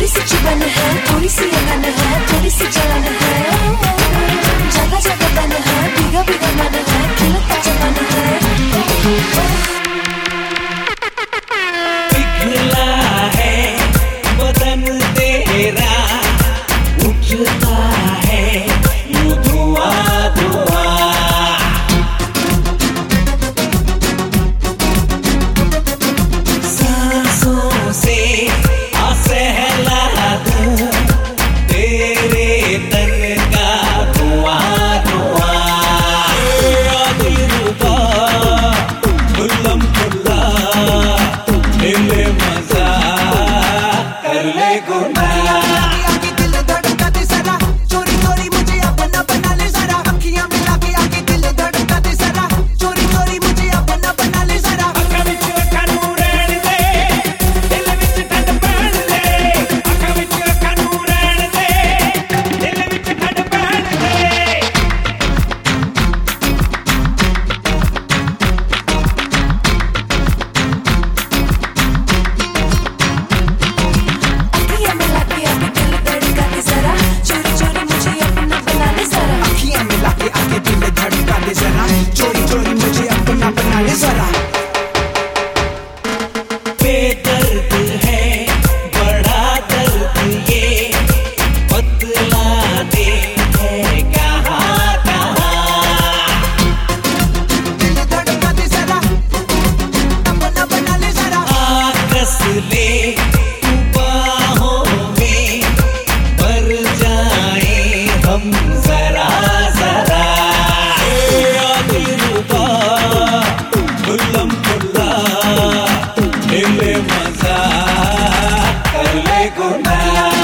थोड़ी सी चुबन है, थोड़ी सी लगन है, थोड़ी सी जलन है, जगह जगह बन है, भीगा भीगा मन है, खिलता चमन है। पिघला है बदन तेरा, उठता है यूं धुआं धुआं। सांसों से सहला दूं तेरे तन का धुआं धुआं। दिलरुबा खुल्लम खुल्ला ले मजा कर ले गुना। बेदर्द है बड़ा दर्द ये, बतला दे है कहाँ कहाँ। आकस ले तू बाहों में, भर जाए हम जरा जरा। दिलरुबा खुल्लम खुल्ला ले मजा कर ले गुना।